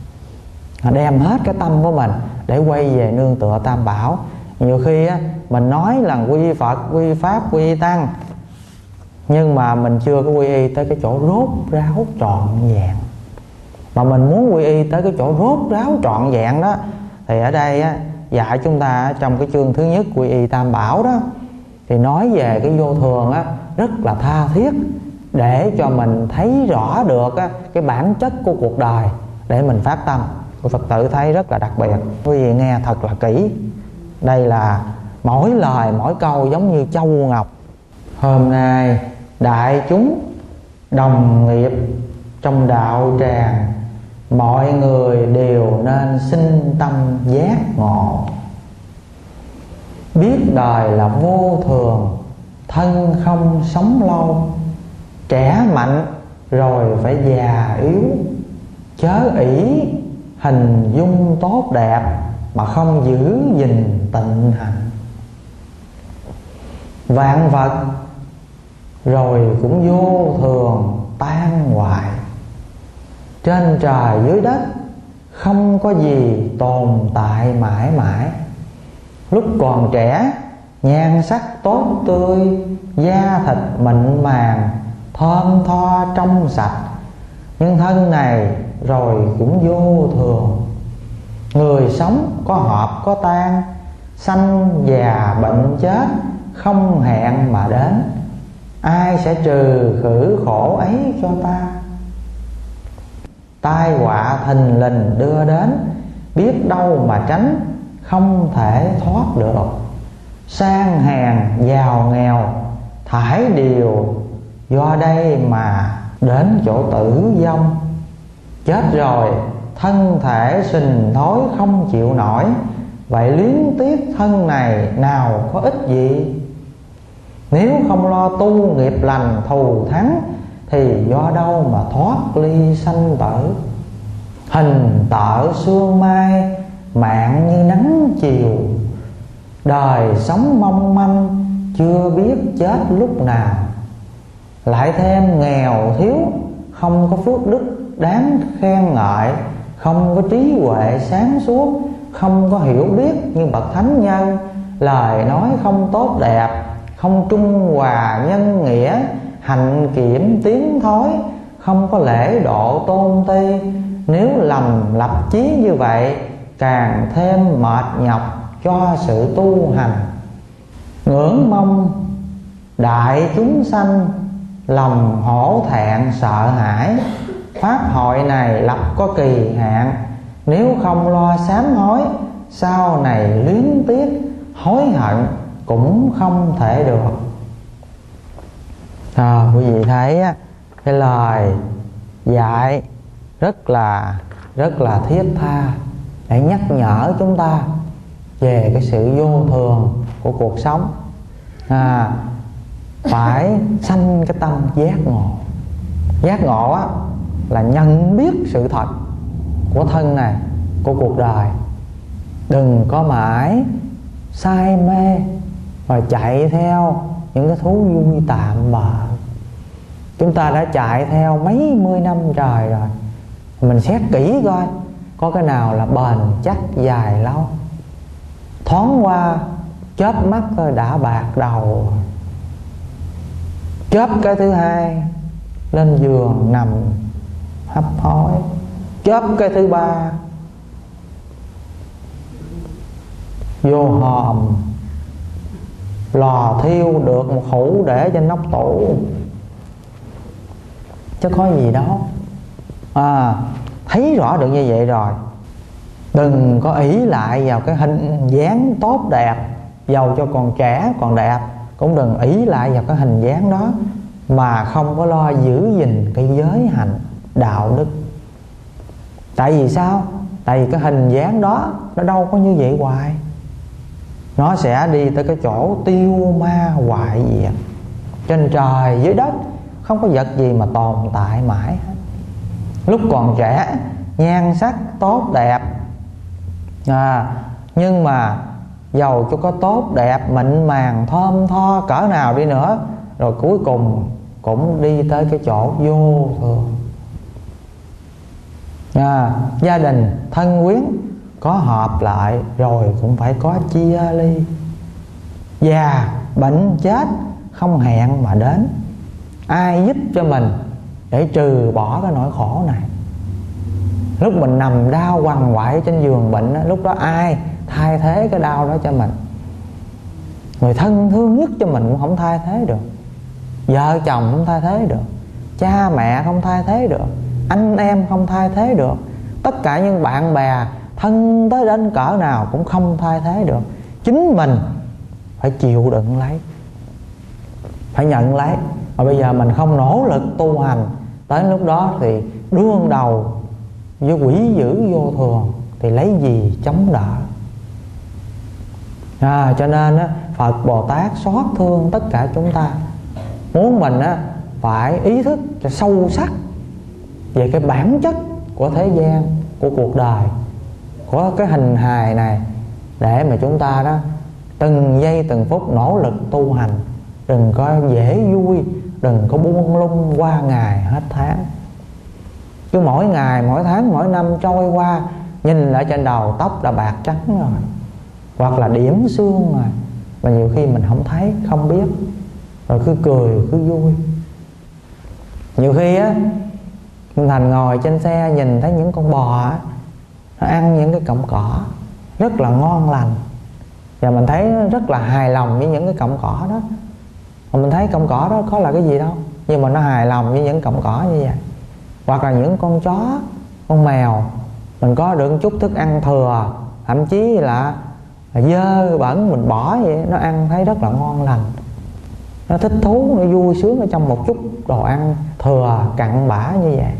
Đem hết cái tâm của mình để quay về nương tựa Tam Bảo. Nhiều khi á, mình nói là quy Phật, quy Pháp, quy Tăng, nhưng mà mình chưa có quy y tới cái chỗ rốt ráo trọn vẹn. Mà mình muốn quy y tới cái chỗ rốt ráo trọn vẹn đó, thì ở đây á, dạy chúng ta trong cái chương thứ nhất quy y Tam Bảo đó, thì nói về cái vô thường á, rất là tha thiết, để cho mình thấy rõ được á, cái bản chất của cuộc đời, để mình phát tâm. Phật tử thấy rất là đặc biệt. Quý vị nghe thật là kỹ. Đây là mỗi lời mỗi câu giống như châu ngọc. Hôm nay đại chúng đồng nghiệp trong đạo tràng, mọi người đều nên sinh tâm giác ngộ. Biết đời là vô thường, thân không sống lâu, trẻ mạnh rồi phải già yếu. Chớ ỷ hình dung tốt đẹp mà không giữ gìn tịnh hạnh. Vạn vật rồi cũng vô thường tan hoại, trên trời dưới đất không có gì tồn tại mãi mãi. Lúc còn trẻ nhan sắc tốt tươi, da thịt mịn màng, thơm tho trong sạch, nhưng thân này rồi cũng vô thường. Người sống có hợp có tan, sanh già bệnh chết không hẹn mà đến. Ai sẽ trừ khử khổ ấy cho ta? Tai họa thình lình đưa đến, biết đâu mà tránh, không thể thoát được. Sang hèn giàu nghèo thải điều, do đây mà đến chỗ tử vong. Chết rồi thân thể sình thối không chịu nổi, vậy luyến tiếc thân này nào có ích gì? Nếu không lo tu nghiệp lành thù thắng, thì do đâu mà thoát ly sanh tử? Hình tợ sương mai, mạng như nắng chiều, đời sống mong manh, chưa biết chết lúc nào. Lại thêm nghèo thiếu, không có phước đức đáng khen ngợi, không có trí huệ sáng suốt, không có hiểu biết như bậc thánh nhân, lời nói không tốt đẹp, không trung hòa nhân nghĩa, hạnh kiểm tiến thối, không có lễ độ tôn ti. Nếu lầm lập chí như vậy, càng thêm mệt nhọc cho sự tu hành. Ngưỡng mong đại chúng sanh lòng hổ thẹn sợ hãi. Pháp hội này lập có kỳ hạn, nếu không lo sám hối, sau này luyến tiếc hối hận cũng không thể được. Quý vị thấy cái lời dạy rất là thiết tha, để nhắc nhở chúng ta về cái sự vô thường của cuộc sống. Phải sanh cái tâm giác ngộ. Giác ngộ á là nhận biết sự thật của thân này, của cuộc đời. Đừng có mãi say mê và chạy theo những cái thú vui tạm bợ. Chúng ta đã chạy theo mấy mươi năm trời rồi, mình xét kỹ coi có cái nào là bền chắc dài lâu. Thoáng qua chớp mắt thôi đã bạc đầu. Chớp cái thứ hai lên giường nằm hấp hối. Chớp cái thứ ba vô hòm lò thiêu được một hũ để trên nóc tủ, chứ có gì đâu. Thấy rõ được như vậy rồi, đừng có ỷ lại vào cái hình dáng tốt đẹp. Dầu cho còn trẻ còn đẹp cũng đừng ỷ lại vào cái hình dáng đó mà không có lo giữ gìn cái giới hạnh đạo đức. Tại vì sao? Tại vì cái hình dáng đó nó đâu có như vậy hoài. Nó sẽ đi tới cái chỗ tiêu ma hoại diệt. Trên trời dưới đất không có vật gì mà tồn tại mãi hết. Lúc còn trẻ nhan sắc tốt đẹp, nhưng mà dầu cho có tốt đẹp mịn màng thơm tho cỡ nào đi nữa, rồi cuối cùng cũng đi tới cái chỗ vô thường. Gia đình thân quyến có hợp lại rồi cũng phải có chia ly. Già bệnh chết không hẹn mà đến. Ai giúp cho mình để trừ bỏ cái nỗi khổ này? Lúc mình nằm đau quằn quại trên giường bệnh đó, lúc đó ai thay thế cái đau đó cho mình? Người thân thương nhất cho mình cũng không thay thế được. Vợ chồng không thay thế được. Cha mẹ không thay thế được. Anh em không thay thế được. Tất cả những bạn bè thân tới đến cỡ nào cũng không thay thế được. Chính mình phải chịu đựng lấy, phải nhận lấy. Mà bây giờ mình không nỗ lực tu hành, tới lúc đó thì đương đầu với quỷ dữ vô thường thì lấy gì chống đỡ? Cho nên Phật Bồ Tát xót thương tất cả chúng ta, muốn mình phải ý thức cho sâu sắc về cái bản chất của thế gian, của cuộc đời, của cái hình hài này, để mà chúng ta đó từng giây từng phút nỗ lực tu hành. Đừng có dễ vui, đừng có buông lung qua ngày hết tháng. Chứ mỗi ngày, mỗi tháng, mỗi năm trôi qua, nhìn lại trên đầu tóc đã bạc trắng rồi, hoặc là điểm xương rồi, mà nhiều khi mình không thấy, không biết, rồi cứ cười, cứ vui. Nhiều khi á, Minh Thành ngồi trên xe nhìn thấy những con bò nó ăn những cái cọng cỏ rất là ngon lành, và mình thấy rất là hài lòng với những cái cọng cỏ đó. Mà mình thấy cọng cỏ đó có là cái gì đâu, nhưng mà nó hài lòng với những cọng cỏ như vậy. Hoặc là những con chó, con mèo, mình có được một chút thức ăn thừa, thậm chí là dơ bẩn mình bỏ vậy, nó ăn thấy rất là ngon lành. Nó thích thú, nó vui sướng ở trong một chút đồ ăn thừa cặn bã như vậy.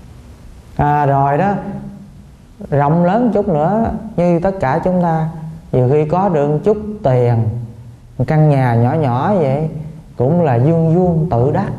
Rồi đó, rộng lớn chút nữa, như tất cả chúng ta, nhiều khi có được một chút tiền, một căn nhà nhỏ nhỏ vậy, cũng là vuông vuông tự đắc,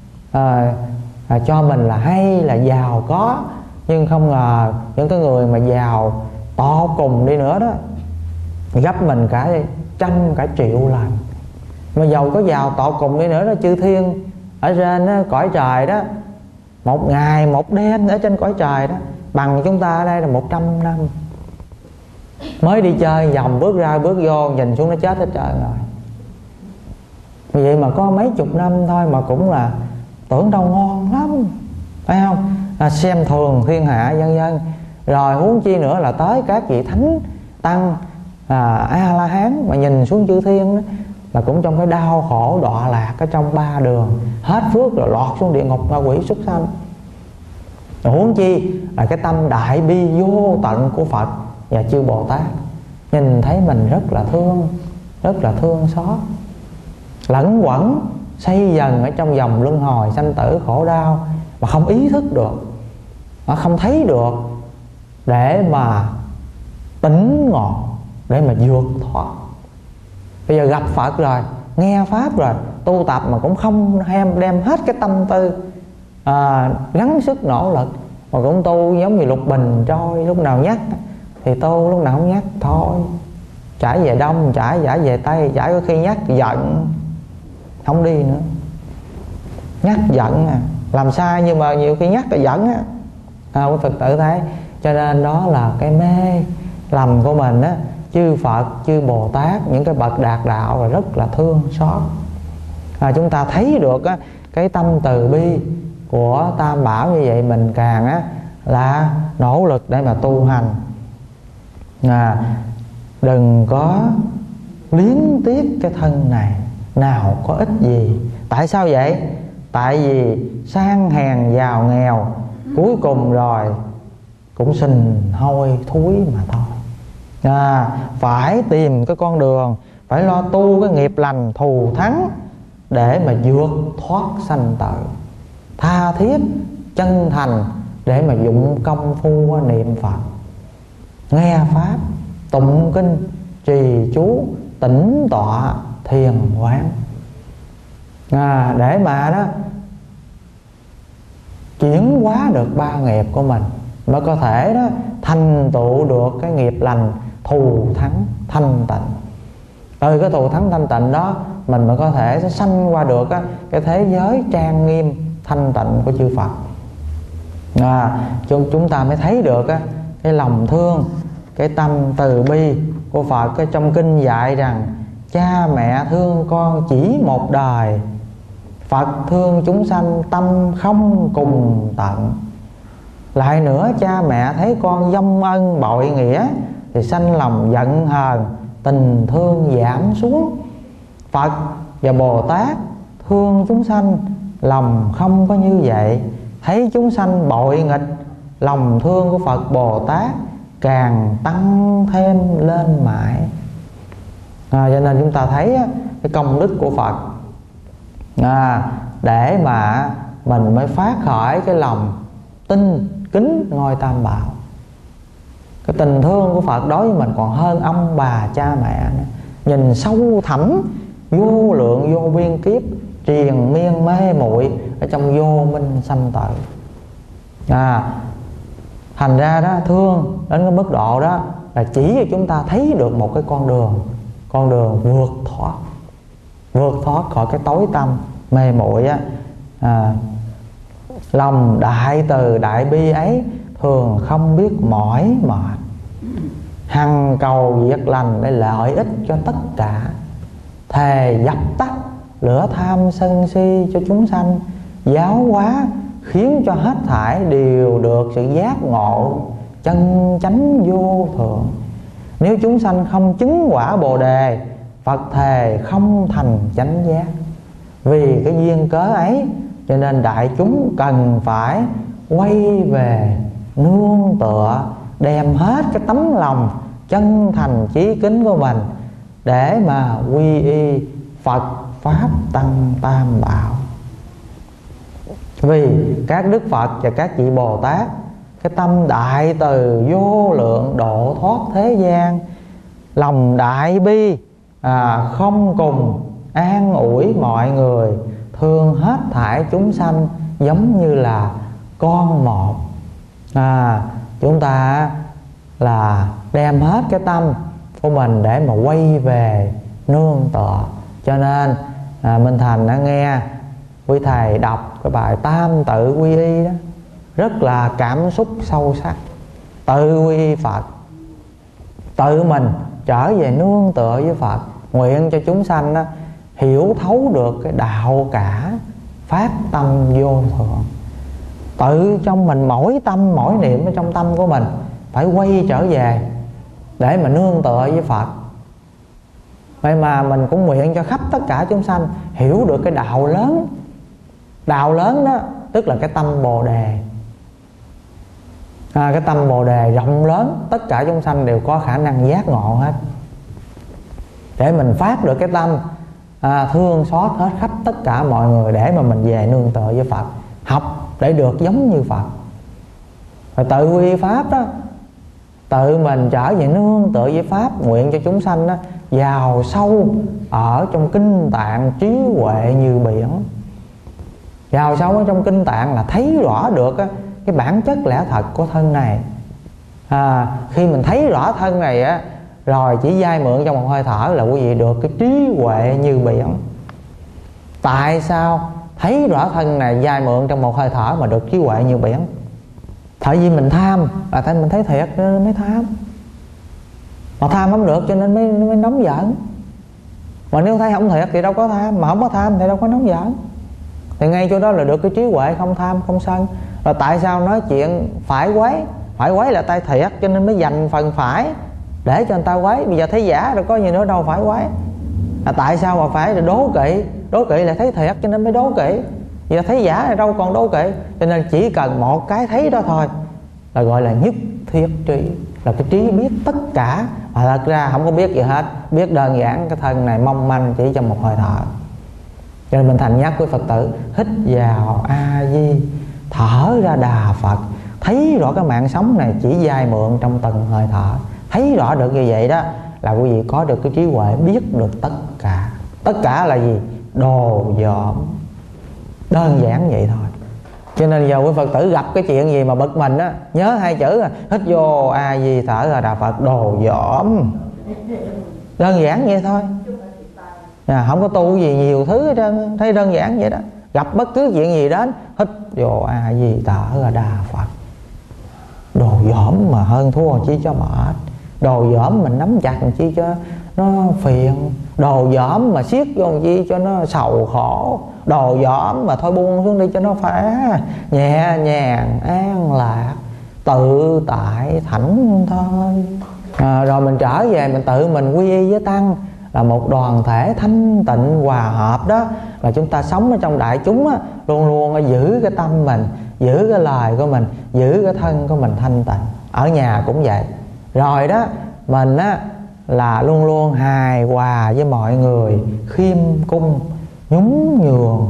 cho mình là hay là giàu có. Nhưng không ngờ những cái người mà giàu to cùng đi nữa đó, gấp mình cả trăm cả triệu lần. Mà giàu có giàu to cùng đi nữa đó, chư thiên ở trên đó, cõi trời đó, một ngày một đêm ở trên cõi trời đó bằng chúng ta ở đây là 100 năm. Mới đi chơi vòng bước ra bước vô, nhìn xuống nó chết hết trơn rồi. Vì vậy mà có mấy chục năm thôi mà cũng là tưởng đâu ngon lắm, phải không? Xem thường thiên hạ vân vân. Rồi huống chi nữa là tới các vị thánh tăng, A-la-hán mà nhìn xuống chư thiên đó, là cũng trong cái đau khổ đọa lạc ở trong ba đường, hết phước rồi lọt xuống địa ngục ma quỷ súc sanh. Rồi huống chi là cái tâm đại bi vô tận của Phật và chư Bồ Tát, nhìn thấy mình rất là thương xót, lẫn quẩn xây dần ở trong vòng luân hồi sanh tử khổ đau mà không ý thức được, không thấy được để mà tỉnh ngộ, để mà vượt thoát. Bây giờ gặp Phật rồi, nghe Pháp rồi, tu tập mà cũng không đem hết cái tâm tư gắng sức nỗ lực, mà cũng tu giống như lục bình trôi, lúc nào nhắc thì tu, lúc nào không nhắc thôi. Chảy về đông, chảy về tây, chảy có khi nhắc giận không đi nữa, nhắc giận làm sai nhưng mà nhiều khi nhắc là giận của thực tự thấy. Cho nên đó là cái mê lầm của mình á. Chư Phật, chư Bồ Tát, những cái bậc đạt đạo là rất là thương xót. Chúng ta thấy được á, cái tâm từ bi của Tam Bảo như vậy, mình càng á là nỗ lực để mà tu hành. Đừng có liếng tiếc cái thân này, nào có ích gì. Tại sao vậy? Tại vì sang hèn giàu nghèo, cuối cùng rồi cũng sình hôi thúi mà thôi. Phải tìm cái con đường, phải lo tu cái nghiệp lành thù thắng để mà vượt thoát sanh tử, tha thiết chân thành để mà dụng công phu niệm Phật, nghe pháp, tụng kinh, trì chú, tĩnh tọa, thiền quán, để mà đó chuyển hóa được ba nghiệp của mình, mới có thể đó thành tựu được cái nghiệp lành thù thắng thanh tịnh. Từ cái thù thắng thanh tịnh đó, mình mới có thể sẽ sanh qua được cái thế giới trang nghiêm thanh tịnh của chư Phật. Chúng ta mới thấy được cái lòng thương, cái tâm từ bi của Phật. Cái trong kinh dạy rằng cha mẹ thương con chỉ một đời, Phật thương chúng sanh tâm không cùng tận. Lại nữa, cha mẹ thấy con dông ân bội nghĩa thì sanh lòng giận hờn, tình thương giảm xuống. Phật và Bồ Tát thương chúng sanh, lòng không có như vậy. Thấy chúng sanh bội nghịch, lòng thương của Phật Bồ Tát càng tăng thêm lên mãi. Cho nên chúng ta thấy cái công đức của Phật, để mà mình mới phát khởi cái lòng tin kính ngôi Tam Bảo. Cái tình thương của Phật đối với mình còn hơn ông bà cha mẹ nữa. Nhìn sâu thẳm vô lượng vô biên kiếp triền miên mê muội ở trong vô minh sanh tử. Thành ra đó, thương đến cái mức độ đó là chỉ cho chúng ta thấy được một cái con đường vượt thoát khỏi cái tối tăm mê muội lòng đại từ đại bi ấy thường không biết mỏi mệt, hằng cầu việc lành để lợi ích cho tất cả, thề dập tắt lửa tham sân si cho chúng sanh, giáo hóa khiến cho hết thảy đều được sự giác ngộ chân chánh vô thượng. Nếu chúng sanh không chứng quả Bồ Đề, Phật thề không thành chánh giác. Vì cái duyên cớ ấy cho nên đại chúng cần phải quay về nương tựa, đem hết cái tấm lòng chân thành chí kính của mình để mà quy y Phật Pháp Tăng Tam Bảo. Vì các Đức Phật và các vị Bồ Tát cái tâm đại từ vô lượng độ thoát thế gian, lòng đại bi không cùng an ủi mọi người, thương hết thảy chúng sanh giống như là con một. Chúng ta là đem hết cái tâm của mình để mà quay về nương tựa. Cho nên Minh Thành đã nghe quý thầy đọc cái bài Tam Tự Quy Y đó, rất là cảm xúc sâu sắc. Tự quy y Phật, tự mình trở về nương tựa với Phật, nguyện cho chúng sanh đó hiểu thấu được cái đạo cả phát tâm vô thượng. Tự trong mình mỗi tâm mỗi niệm ở trong tâm của mình phải quay trở về để mà nương tựa với Phật. Vậy mà mình cũng nguyện cho khắp tất cả chúng sanh hiểu được cái đạo lớn. Đạo lớn đó tức là cái tâm Bồ Đề. Cái tâm Bồ Đề rộng lớn, tất cả chúng sanh đều có khả năng giác ngộ hết. Để mình phát được cái tâm thương xót hết khắp tất cả mọi người, để mà mình về nương tựa với Phật, học để được giống như Phật. Rồi tự quy Pháp đó, tự mình trở về nương tựa với Pháp, nguyện cho chúng sanh đó vào sâu ở trong kinh tạng trí huệ như biển. Vào sâu ở trong kinh tạng là thấy rõ được á, cái bản chất lẽ thật của thân này. Khi mình thấy rõ thân này á, rồi chỉ vay mượn trong một hơi thở là quý vị được cái trí huệ như biển. Tại sao thấy rõ thân này vay mượn trong một hơi thở mà được trí huệ như biển? Tại vì mình tham, là tại mình thấy thiệt nên mới tham. Mà tham không được cho nên mới nóng giận. Mà nếu thấy không thiệt thì đâu có tham, mà không có tham thì đâu có nóng giận. Thì ngay chỗ đó là được cái trí huệ không tham không sân. Rồi tại sao nói chuyện phải quấy là tay thiệt cho nên mới dành phần phải để cho người ta quấy. Bây giờ thấy giả rồi có gì nữa đâu phải quấy. Tại sao mà phải đố kỵ là thấy thiệt cho nên mới đố kỵ. Bây giờ thấy giả rồi đâu còn đố kỵ. Cho nên chỉ cần một cái thấy đó thôi là gọi là nhất thiết trí, là cái trí biết tất cả mà thật ra không có biết gì hết, biết đơn giản cái thân này mong manh chỉ trong một hơi thở. Cho nên mình thành nhắc với Phật tử hít vào A Di, thở ra Đà Phật, thấy rõ cái mạng sống này chỉ vay mượn trong từng hơi thở. Thấy rõ được như vậy đó là quý vị có được cái trí huệ biết được tất cả. Tất cả là gì? Đồ dởm. Đơn giản vậy thôi. Cho nên giờ quý Phật tử gặp cái chuyện gì mà bực mình á, nhớ hai chữ hít vô A Di, thở ra Đà Phật, đồ dởm. Đơn giản vậy thôi. Không có tu gì nhiều thứ hết trơn, thấy đơn giản vậy đó. Gặp bất cứ chuyện gì đến hít vô A Di, thở ra Đà Phật. Đồ dởm mà hơn thua chi cho mệt. Đồ dởm mình nắm chặt làm chi cho nó phiền. Đồ dởm mà siết vô làm chi cho nó sầu khổ. Đồ dởm mà thôi buông xuống đi cho nó phải nhẹ nhàng an lạc tự tại thảnh thôi. Rồi mình trở về mình tự mình quy y với tăng là một đoàn thể thanh tịnh hòa hợp đó, là chúng ta sống ở trong đại chúng á, luôn luôn giữ cái tâm mình, giữ cái lời của mình, giữ cái thân của mình thanh tịnh. Ở nhà cũng vậy. Rồi đó mình á là luôn luôn hài hòa với mọi người, khiêm cung, nhún nhường,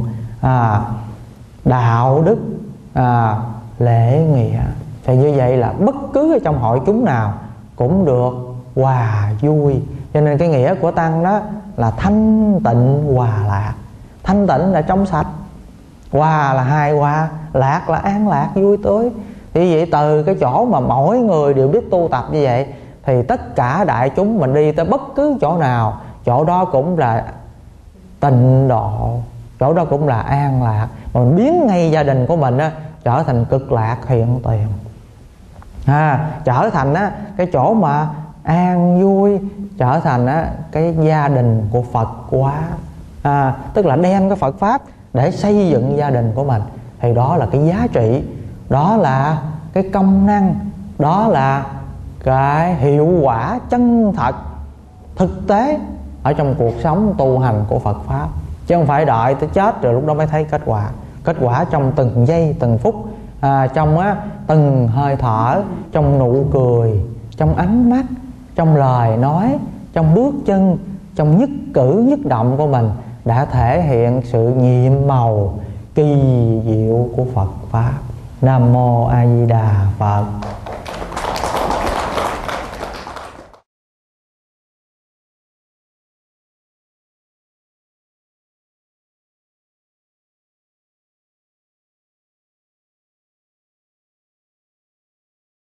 đạo đức, lễ nghĩa. Thì như vậy là bất cứ ở trong hội chúng nào cũng được hòa vui. Cho nên cái nghĩa của tăng đó là thanh tịnh hòa lạc. Thanh tịnh là trong sạch, hòa là hài hòa, lạc là an lạc vui tươi. Thì vậy từ cái chỗ mà mỗi người đều biết tu tập như vậy thì tất cả đại chúng mình đi tới bất cứ chỗ nào, chỗ đó cũng là tịnh độ, chỗ đó cũng là an lạc. Mà mình biến ngay gia đình của mình á, trở thành cực lạc hiện tiền, trở thành á, cái chỗ mà an vui, trở thành á, cái gia đình của Phật quá. Tức là đem cái Phật Pháp để xây dựng gia đình của mình. Thì đó là cái giá trị, đó là cái công năng, đó là cái hiệu quả chân thật thực tế ở trong cuộc sống tu hành của Phật Pháp. Chứ không phải đợi tới chết rồi lúc đó mới thấy kết quả. Kết quả trong từng giây từng phút, trong từng hơi thở, trong nụ cười, trong ánh mắt, trong lời nói, trong bước chân, trong nhất cử nhất động của mình đã thể hiện sự nhiệm màu kỳ diệu của Phật Pháp. Nam Mô A Di Đà Phật.